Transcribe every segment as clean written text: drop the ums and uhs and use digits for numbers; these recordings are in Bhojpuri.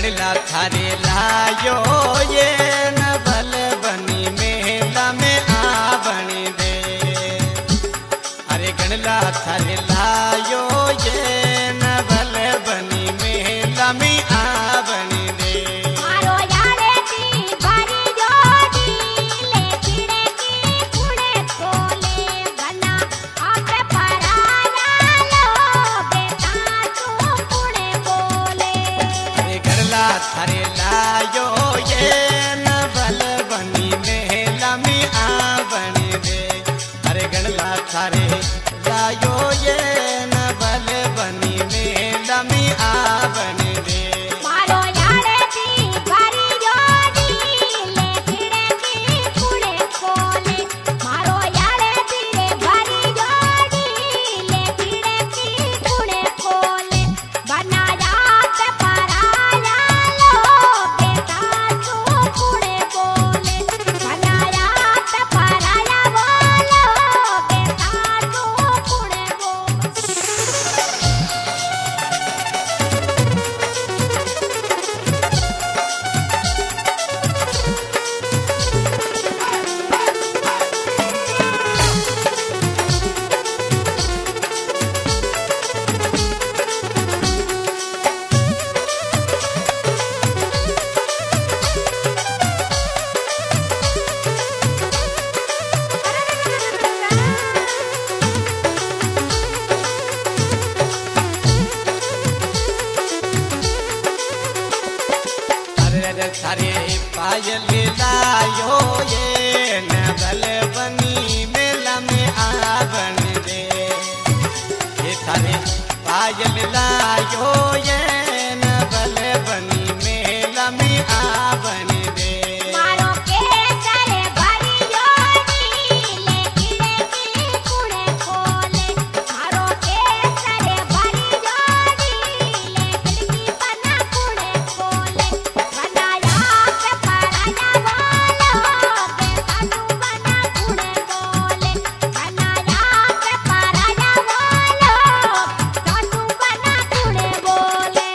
गणला थारे लायो ये न भल बनी मेला में आ बनी दे। अरे गणला थारे लायो ये न भल बनी मेला में आ बनी दे। मारो यारे दी भरी जोड़ी ले चिड़े की कुड़े खोले बना आपे पराया लो बेटा तू कुड़े बोले। अरे गणला थारे लायो ये न भल बनी मेला में आ बनी दे। अरे गणला थारे लायो ये न भल बनी मेला में आ बनी दे। मारो यारे दी भरी जोड़ी ले चिड़े की कुड़े खोले मारो यारे दी भरी जोड़ी ले चिड़े की कुड़े खोले बनाया पे पराया लो बेटा तू कुड़े बोले बनाया पे पराया बोलो बेटा तू कुड़े बोले। अरे थारे पायल लायो ये न भल बनी मेला में आ बन दे। ये थारे पायल लायो ये न भल बनी मेला में आ बन दे। मारो के सरे भरी जोड़ी ले चिड़े की कुड़े खोले मारो के सरे भरी जोड़ी ले खिड़की बना कुड़े खोले बनाया पे पराया बोलो बेटा तू बना कुड़े बोले बनाया पे पराया बोलो तो तू बना कुड़े बोले।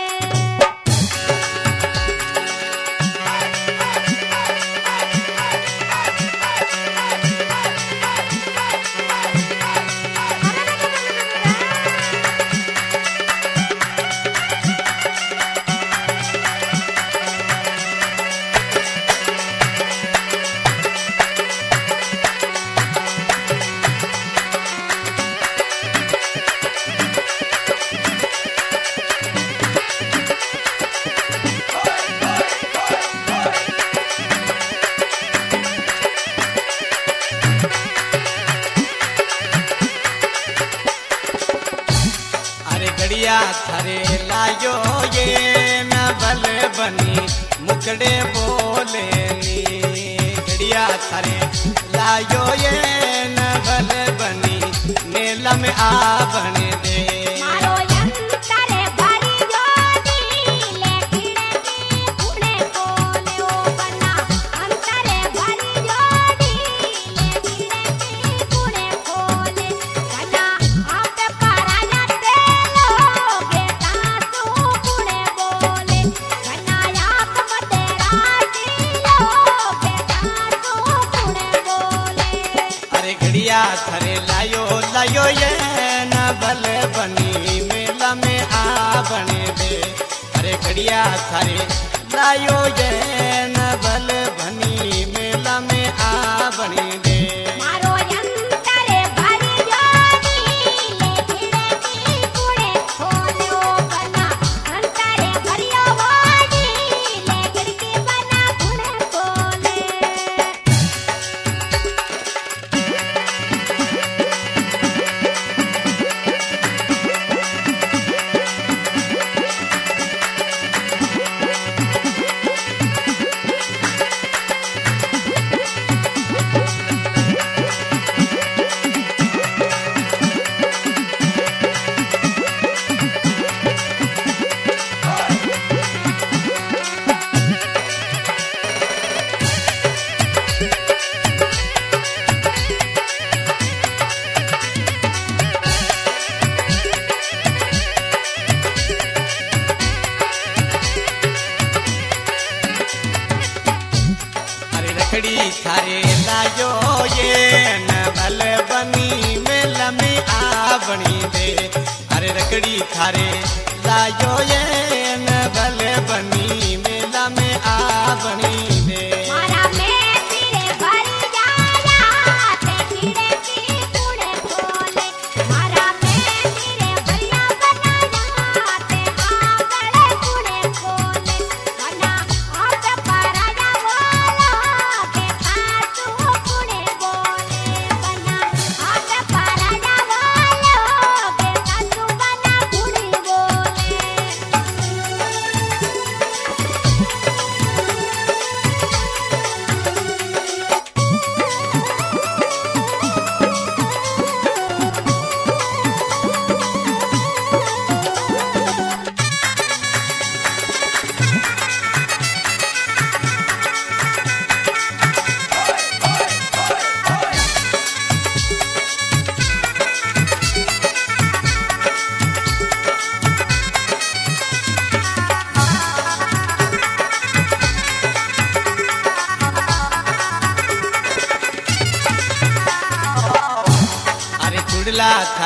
अरे गड़िया थारे लायो ये न भल बनी मुकड़े बोले नी। गड़िया थारे लायो ये न भल बनी मेला में आ बने दे। मारो यंतरे भरी जोड़ी ले चिड़े की कुड़े खोले ओ बना अंतरे भरी जोड़ी ले चिड़े की कुड़े खोले बना आप पराया तेलो बेटा तू कुड़े बोले बनाया तेरा दिलो बेटा तू कुड़े बोले। अरे गड़िया थारे लायो लायो ये न भल बनी मेला में आ बने दे। अरे गड़िया थारे लायो ये न भल बनी मेला में आ बने दे। मारो यंतरे भरी जोड़ी ले चिड़े की कुड़े खोले ओ बना अंतरे भरियो वाड़ी ले खिड़की बना कुड़े खोले। थारे लायो ये नवल बनी मेला में आवणी दे अरे रकड़ी थारे लायो ये नवल बनी मेला में आवणी दे मारा में तेरे भरी जाया ते कीड़े की कूड़े खोले मारा में तेरे भरिया बनाया ते आंगड़े कूड़े खोले बना आंग पराया वाला के काटू कूड़े बोले बना आंग पराया वाला के काटू बना कूड़े बोले अरे चुड़ला